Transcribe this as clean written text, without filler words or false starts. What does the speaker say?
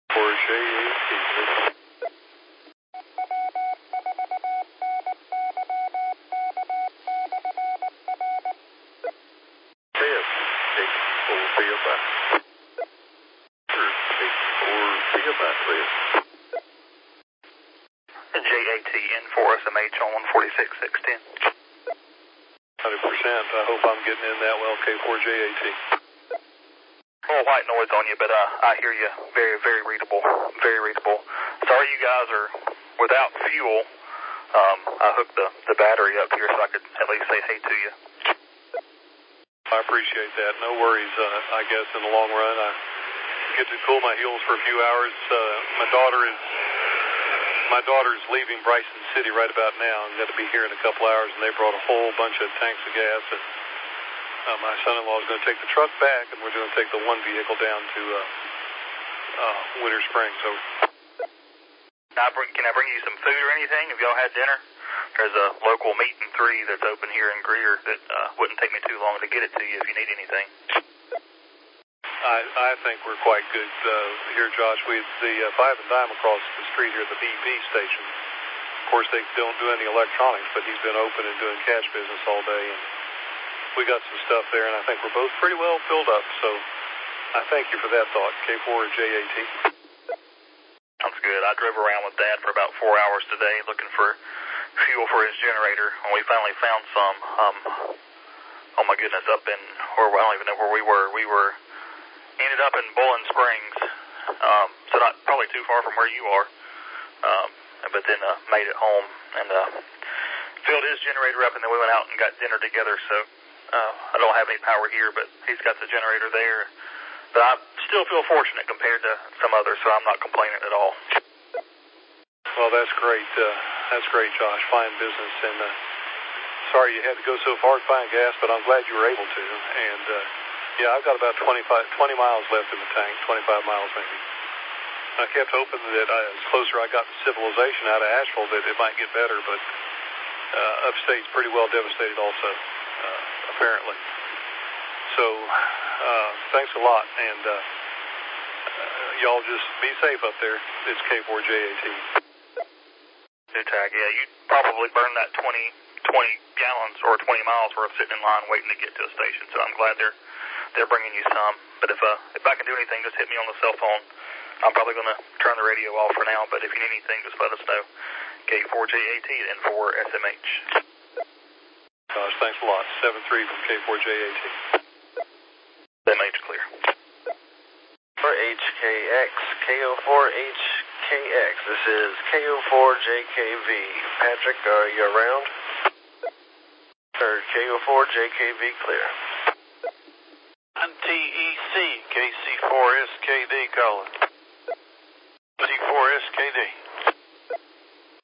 K4JAT. JAT N4SMH on 146-610. 100%. I hope I'm getting in that well, K4JAT. A little white noise on you, but I hear you. Very, very readable. Very readable. Sorry you guys are without fuel. I hooked the battery up here so I could at least say hey to you. I appreciate that. No worries. I guess in the long run, I get to cool my heels for a few hours. My daughter's leaving Bryson City right about now. I'm going to be here in a couple hours, and they brought a whole bunch of tanks of gas. And my son-in-law is going to take the truck back, and we're going to take the one vehicle down to Winter Springs. So, can I bring you some food or anything? Have y'all had dinner? There's a local meat and three that's open here in Greer that wouldn't take me too long to get it to you if you need anything. I think we're quite good here, Josh. We the Five and Dime across the street here at the BP station. Of course, they don't do any electronics, but he's been open and doing cash business all day. And we got some stuff there, and I think we're both pretty well filled up. So I thank you for that thought, K4JAT. Sounds good. I drove around with Dad for about 4 hours today looking for fuel for his generator, and we finally found some. Oh my goodness, up in, or I don't even know where we were. We ended up in Bowling Springs, so not probably too far from where you are, but then made it home and filled his generator up, and then we went out and got dinner together. So I don't have any power here, but he's got the generator there. But I still feel fortunate compared to some others, so I'm not complaining at all. Well, that's great. That's great, Josh. Fine business, and sorry you had to go so far to find gas, but I'm glad you were able to. And yeah, I've got about 20 miles left in the tank, 25 miles maybe. I kept hoping that as closer I got to civilization out of Asheville that it might get better, but upstate's pretty well devastated also, apparently. So thanks a lot, and y'all just be safe up there. It's K4JAT. New tag, yeah, you'd probably burn that 20 gallons or 20 miles worth sitting in line waiting to get to a station, so I'm glad they're bringing you some. But if I can do anything, just hit me on the cell phone. I'm probably going to turn the radio off for now, but if you need anything, just let us know. K4JAT and N4SMH. Gosh, thanks a lot. 7-3 from K4JAT. SMH clear. For HKX, KO4HKX. This is KO4JKV. Patrick, are you around? Or KO4JKV clear. TEC, KC4SKD calling.